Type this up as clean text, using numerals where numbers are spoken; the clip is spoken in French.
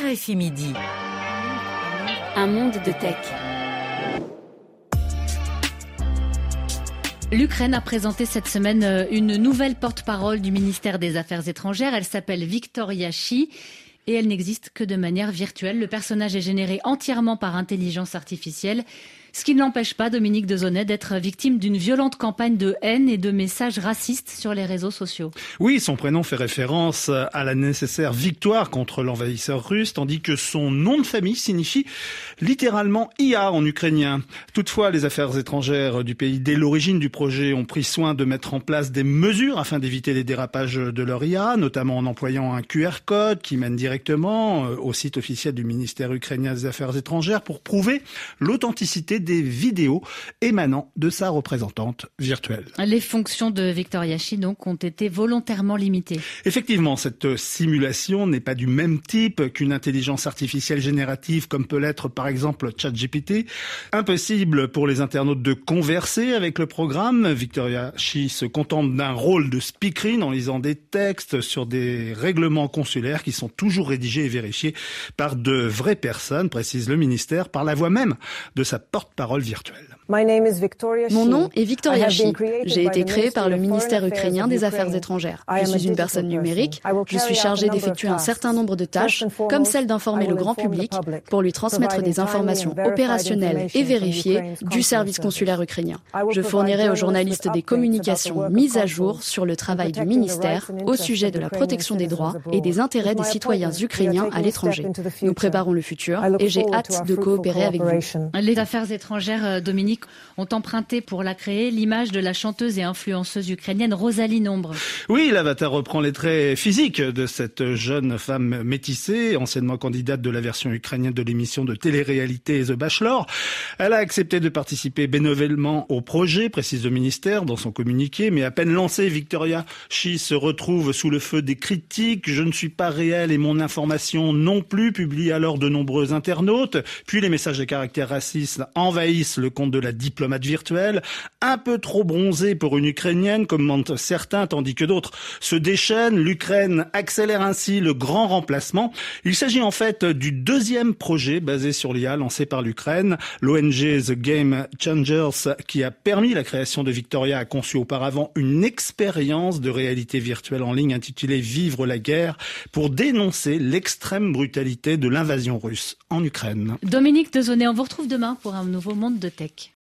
RFI Midi. Un monde de tech. L'Ukraine a présenté cette semaine une nouvelle porte-parole du ministère des Affaires étrangères. Elle s'appelle Viktoria Shi et elle n'existe que de manière virtuelle. Le personnage est généré entièrement par intelligence artificielle. Ce qui ne l'empêche pas, Dominique Dezonnet, d'être victime d'une violente campagne de haine et de messages racistes sur les réseaux sociaux. Oui, son prénom fait référence à la nécessaire victoire contre l'envahisseur russe, tandis que son nom de famille signifie littéralement IA en ukrainien. Toutefois, les affaires étrangères du pays, dès l'origine du projet, ont pris soin de mettre en place des mesures afin d'éviter les dérapages de leur IA, notamment en employant un QR code qui mène directement au site officiel du ministère ukrainien des Affaires étrangères pour prouver l'authenticité des vidéos émanant de sa représentante virtuelle. Les fonctions de Viktoria Shi donc ont été volontairement limitées. Effectivement, cette simulation n'est pas du même type qu'une intelligence artificielle générative comme peut l'être par exemple ChatGPT. Impossible pour les internautes de converser avec le programme. Viktoria Shi se contente d'un rôle de speakerine en lisant des textes sur des règlements consulaires qui sont toujours rédigés et vérifiés par de vraies personnes, précise le ministère, par la voix même de sa porte-parole virtuelle. Mon nom est Viktoria Shi. J'ai été créée par le ministère ukrainien des Affaires étrangères. Je suis une personne numérique. Je suis chargée d'effectuer un certain nombre de tâches, comme celle d'informer le grand public pour lui transmettre des informations opérationnelles et vérifiées du service consulaire ukrainien. Je fournirai aux journalistes des communications mises à jour sur le travail du ministère au sujet de la protection des droits et des intérêts des citoyens ukrainiens à l'étranger. Nous préparons le futur et j'ai hâte de coopérer avec vous. Les affaires étrangères, Dominique, ont emprunté pour la créer l'image de la chanteuse et influenceuse ukrainienne Rosalie Nombre. Oui, l'avatar reprend les traits physiques de cette jeune femme métissée, anciennement candidate de la version ukrainienne de l'émission de télé-réalité The Bachelor. Elle a accepté de participer bénévolement au projet, précise le ministère dans son communiqué, mais à peine lancée, Viktoria Shi se retrouve sous le feu des critiques. Je ne suis pas réelle et mon information non plus, publie alors de nombreux internautes. Puis les messages de caractère raciste envahissent le compte de la diplomate virtuelle, un peu trop bronzée pour une Ukrainienne, commentent certains, tandis que d'autres se déchaînent. L'Ukraine accélère ainsi le grand remplacement. Il s'agit en fait du deuxième projet basé sur l'IA lancé par l'Ukraine. L'ONG The Game Changers, qui a permis la création de Viktoria, a conçu auparavant une expérience de réalité virtuelle en ligne intitulée Vivre la guerre pour dénoncer l'extrême brutalité de l'invasion russe en Ukraine. Dominique Dezonnet, on vous retrouve demain pour un nouveau monde de tech.